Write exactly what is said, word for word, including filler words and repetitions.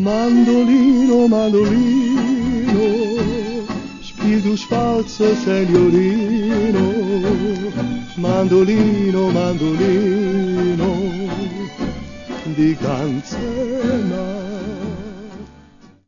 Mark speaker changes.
Speaker 1: Mandolino, mandolino, spiel du schwarze Signorino. Mandolino, mandolino, die ganze Nacht.